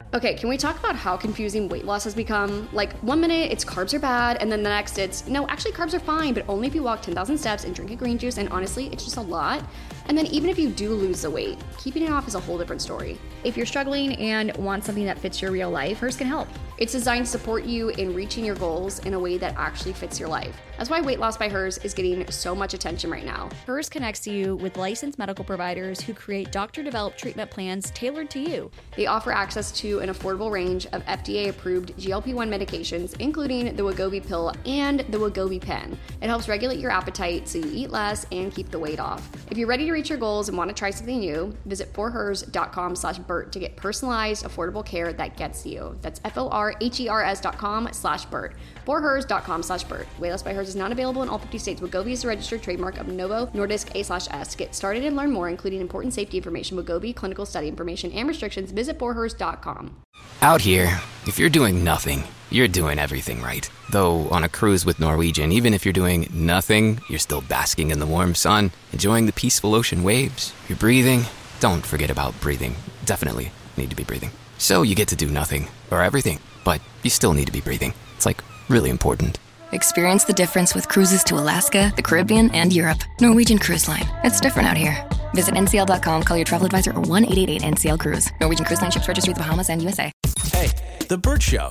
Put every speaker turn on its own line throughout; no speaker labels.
Okay, can we talk about how confusing weight loss has become? Like, 1 minute it's carbs are bad, and then the next it's, no, actually carbs are fine, but only if you walk 10,000 steps and drink a green juice, and honestly, it's just a lot. And then even if you do lose the weight, keeping it off is a whole different story.
If you're struggling and want something that fits your real life, Hers can help.
It's designed to support you in reaching your goals in a way that actually fits your life. That's why Weight Loss by Hers is getting so much attention right now.
Hers connects you with licensed medical providers who create doctor-developed treatment plans tailored to you.
They offer access to an affordable range of FDA-approved GLP-1 medications, including the Wegovy pill and the Wegovy pen. It helps regulate your appetite so you eat less and keep the weight off. If you're ready to reach your goals and want to try something new, visit forhers.com/Bert to get personalized, affordable care that gets you. That's forhers.com/Bert. forhers.com/Bert. Weight Loss by Hers is not available in all 50 states. Wegovy is a registered trademark of Novo Nordisk A/S. To get started and learn more, including important safety information, Wegovy, clinical study information, and restrictions, visit forhers.com.
Out here, if you're doing nothing, you're doing everything right. Though on a cruise with Norwegian, even if you're doing nothing, you're still basking in the warm sun, enjoying the peaceful ocean waves. You're breathing. Don't forget about breathing. Definitely need to be breathing. So you get to do nothing, or everything, but you still need to be breathing. It's like really important.
Experience the difference with cruises to Alaska, the Caribbean, and Europe. Norwegian Cruise Line. It's different out here. Visit ncl.com, call your travel advisor, or 1-888-NCL-CRUISE. Norwegian Cruise Line ships registry the Bahamas and USA.
Hey, The Bert Show.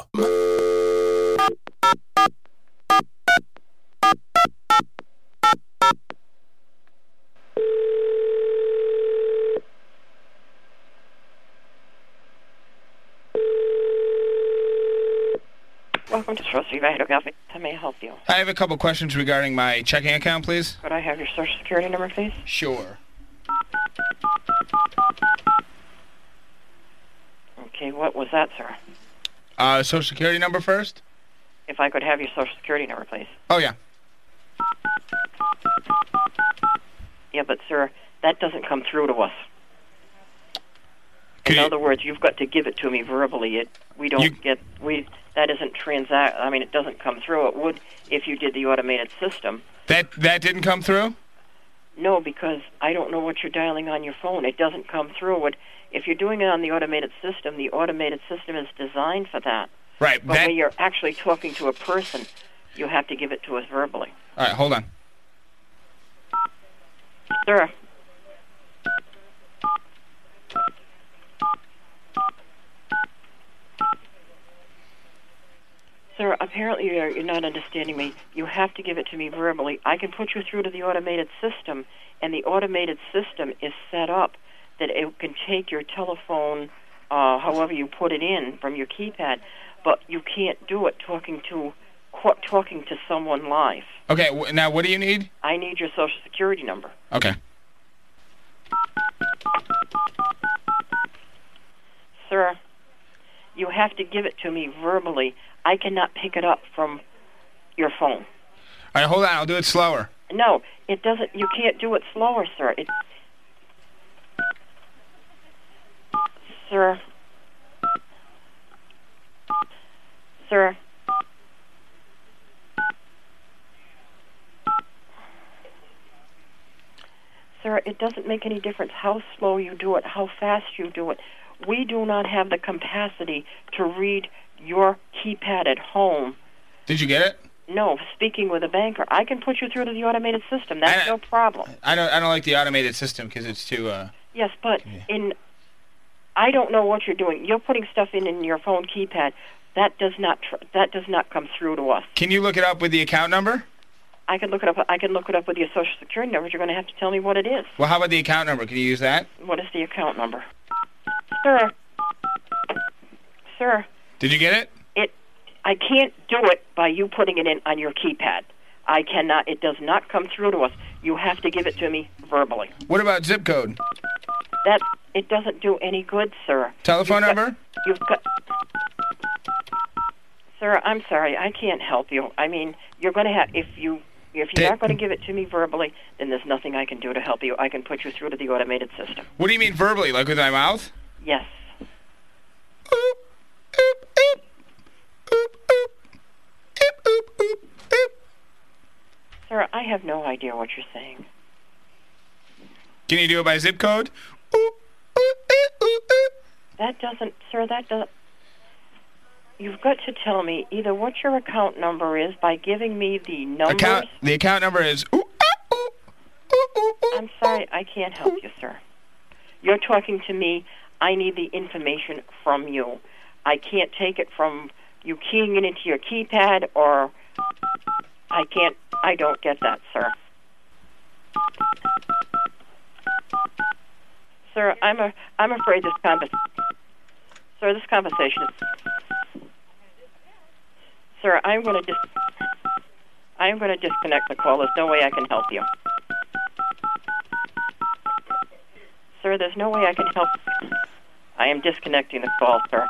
Welcome to Trust Vital Coffee. How may I help you?
I have a couple questions regarding my checking account, please.
Could I have your Social Security number, please?
Sure.
Okay, what was that, sir?
Social Security number first?
If I could have your Social Security number, please.
Oh, yeah.
Yeah, but, sir, that doesn't come through to us.
Could
In
you-
other words, you've got to give it to me verbally. That isn't it doesn't come through. It would if you did the automated system.
That didn't come through?
No, because I don't know what you're dialing on your phone. It doesn't come through. If you're doing it on the automated system is designed for that.
Right.
But when you're actually talking to a person, you have to give it to us verbally.
All right, hold on.
Sir. Sir, apparently you're not understanding me. You have to give it to me verbally. I can put you through to the automated system, and the automated system is set up that it can take your telephone, however you put it in, from your keypad, but you can't do it talking to someone live.
Okay, now what do you need?
I need your Social Security number.
Okay.
Sir, you have to give it to me verbally. I cannot pick it up from your phone.
All right, hold on. I'll do it slower.
No, it doesn't. You can't do it slower, sir. Sir. Sir. Sir, it doesn't make any difference how slow you do it, how fast you do it. We do not have the capacity to read your keypad at home.
Did you get it?
No, speaking with a banker. I can put you through to the automated system. That's no problem.
I don't like the automated system because it's too...
Yes, but I don't know what you're doing. You're putting stuff in your phone keypad. That does not come through to us.
Can you look it up with the account number?
I can look it up. I can look it up with your Social Security number. You're going to have to tell me what it is.
Well, how about the account number? Can you use that?
What is the account number? Sir. Sir.
Did you get it?
I can't do it by you putting it in on your keypad. I cannot. It does not come through to us. You have to give it to me verbally.
What about zip code?
It doesn't do any good, sir.
Telephone number?
Sir, I'm sorry. I can't help you. I mean, you're going to have if you're not going to give it to me verbally, then there's nothing I can do to help you. I can put you through to the automated system.
What do you mean verbally? Like with my mouth?
Yes. Sir, I have no idea what you're saying.
Can you do it by zip code?
That doesn't, sir, You've got to tell me either what your account number is by giving me the numbers.
The account number is...
I'm sorry, I can't help you, sir. You're talking to me. I need the information from you. I can't take it from you keying it into your keypad, or I don't get that, sir. Sir, I'm afraid this conversation is... Sir, I'm going to disconnect the call. There's no way I can help you. Sir, there's no way I can help you. I am disconnecting the call, sir.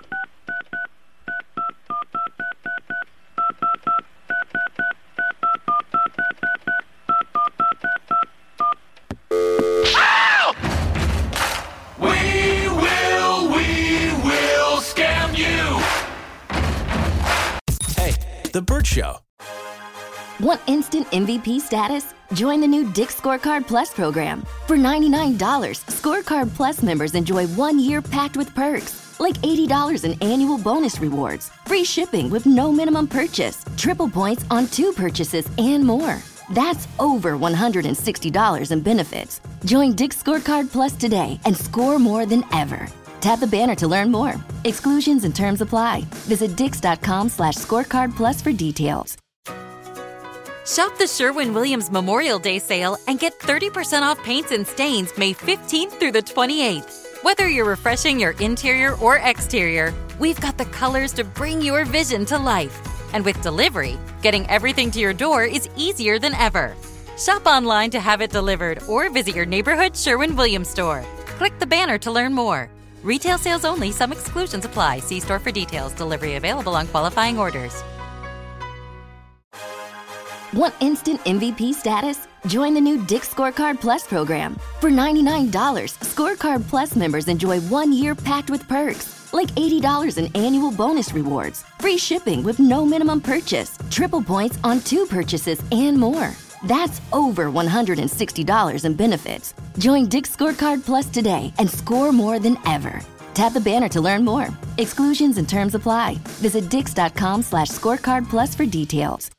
The Burt Show.
Want instant MVP status? Join the new Dick's Scorecard Plus program. For $99, Scorecard Plus members enjoy 1 year packed with perks, like $80 in annual bonus rewards, free shipping with no minimum purchase, triple points on 2 purchases, and more. That's over $160 in benefits. Join Dick's Scorecard Plus today and score more than ever. Tap the banner to learn more. Exclusions and terms apply. Visit dix.com/scorecard plus for details.
Shop the Sherwin-Williams Memorial Day sale and get 30% off paints and stains May 15th through the 28th. Whether you're refreshing your interior or exterior, we've got the colors to bring your vision to life. And with delivery, getting everything to your door is easier than ever. Shop online to have it delivered or visit your neighborhood Sherwin-Williams store. Click the banner to learn more. Retail sales only. Some exclusions apply. See store for details. Delivery available on qualifying orders.
Want instant MVP status? Join the new Dick's Scorecard Plus program. For $99, Scorecard Plus members enjoy 1 year packed with perks, like $80 in annual bonus rewards, free shipping with no minimum purchase, triple points on 2 purchases, and more. That's over $160 in benefits. Join Dick's Scorecard Plus today and score more than ever. Tap the banner to learn more. Exclusions and terms apply. Visit dix.com/scorecard plus for details.